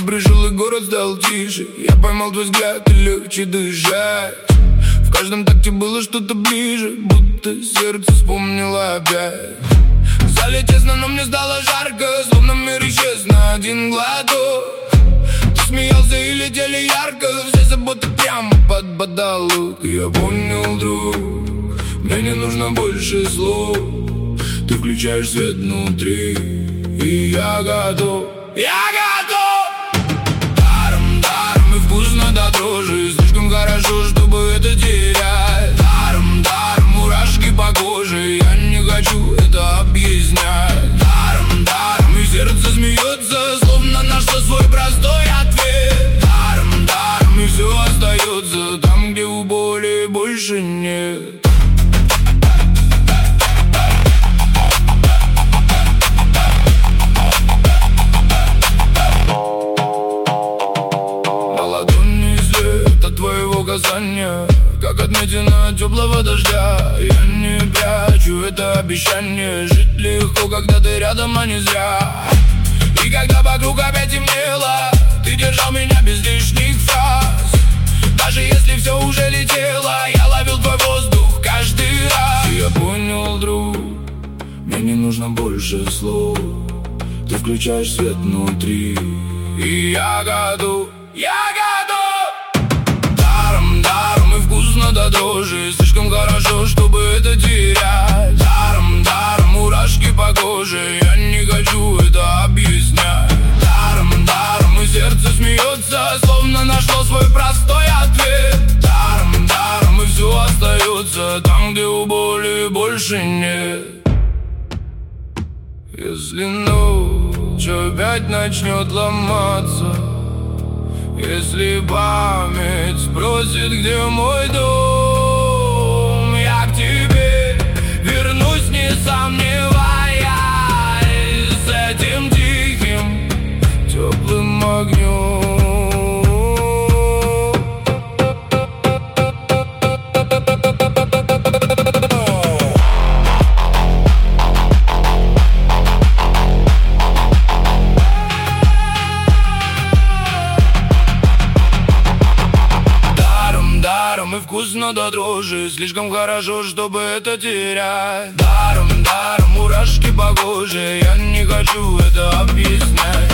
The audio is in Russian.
пришел и город стал тише. Я поймал твой взгляд и легче дышать. В каждом такте было что-то ближе, будто сердце вспомнило опять. В зале тесно, но мне стало жарко, словно мир исчез на один глоток. Ты смеялся и летели ярко, все заботы прямо под потолок. Я понял, друг, мне не нужно больше слов. Ты включаешь свет внутри, и я готов. Я готов! Даром, даром и вкусно до дрожи. Слишком хорошо, чтобы это терять. Даром, даром, мурашки по коже. Я не хочу это объяснять. Даром, даром, и сердце смеется, словно нашло свой простой ответ. Даром, даром, и все остается там, где у боли больше нет. Как отметина от теплого дождя. Я не прячу это обещание. Жить легко, когда ты рядом, а не зря. И когда вокруг опять темнело, ты держал меня без лишних фраз. Даже если все уже летело, я ловил твой воздух каждый раз. И я понял, друг, мне не нужно больше слов. Ты включаешь свет внутри, и я готов. Я готов! Даром и вкусно до дрожи. Слишком хорошо, чтобы это терять. Даром, даром, мурашки по коже. Я не хочу это объяснять. Даром, даром, и сердце смеется, словно нашло свой простой ответ. Даром, даром, и все остается там, где у боли больше нет. Если ночь опять начнет ломаться, если память спросит, где мой дом, я к тебе вернусь, не сомневаясь. С этим тихим, теплым огнем. И вкусно до дрожи. Слишком хорошо, чтобы это терять. Даром, даром, мурашки по коже. Я не хочу это объяснять.